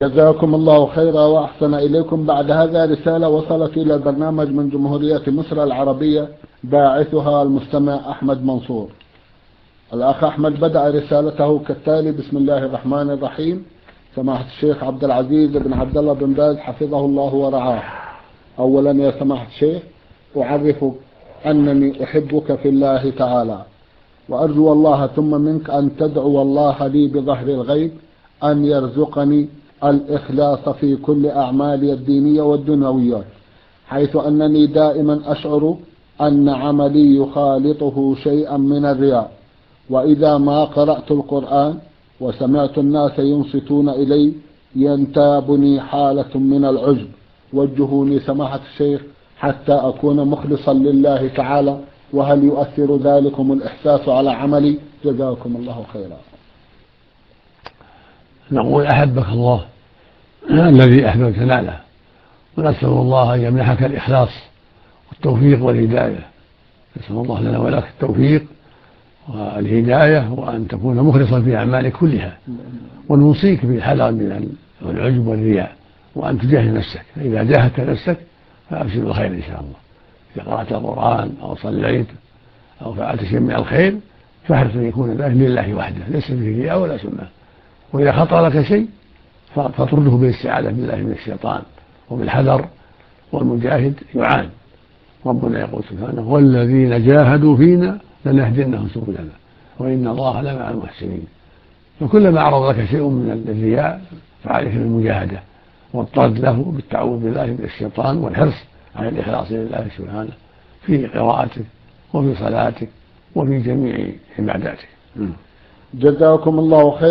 جزاكم الله خيرا وأحسن إليكم. بعد هذا رسالة وصلت إلى البرنامج من جمهورية مصر العربية، باعثها المستمع أحمد منصور. الأخ أحمد بدأ رسالته كالتالي: بسم الله الرحمن الرحيم. سماحة الشيخ عبد العزيز بن عبد الله بن باز حفظه الله ورعاه. أولا يا سماحة الشيخ، أعرفك أنني أحبك في الله تعالى، وأرجو الله ثم منك أن تدعو الله لي بظهر الغيب أن يرزقني الإخلاص في كل أعمالي الدينية والدنيوية، حيث أنني دائما أشعر أن عملي يخالطه شيئا من الرياء، وإذا ما قرأت القرآن وسمعت الناس ينصتون إلي ينتابني حالة من العجب. وجهوني سماحة الشيخ حتى أكون مخلصا لله تعالى، وهل يؤثر ذلكم الإحساس على عملي؟ جزاكم الله خيرا. نقول أحبك الله الذي أحببت ناله، ونسأل الله أن يمنحك الإخلاص والتوفيق والهداية. نسأل الله لنا ولك التوفيق والهداية، وأن تكون مخلصا في أعمالك كلها، ونوصيك بالحذر من العجب والرياء، وأن تجاهد نفسك. فإذا جاهدت نفسك فأبشر بالخير إن شاء الله. إذا قرأت القرآن أو صليت أو فعلت شيء من الخير فاحرص أن يكون ذلك لله وحده، ليس فيه رياء ولا سمعة. وإذا خطر لك شيء فاطرده بالاستعاذة بالله من الشيطان وبالحذر، والمجاهد يعان. ربنا يقول سبحانه: والذين جاهدوا فينا لنهدينهم سبلنا وإن الله لمع المحسنين. فكلما عرض لك شيء من الرياء فعليك بالمجاهدة والطرد له بالتعوذ بالله من الشيطان، والحرص على الإخلاص لله سبحانه في قراءتك وفي صلاتك وفي جميع عباداتك. جزاكم الله خيرا.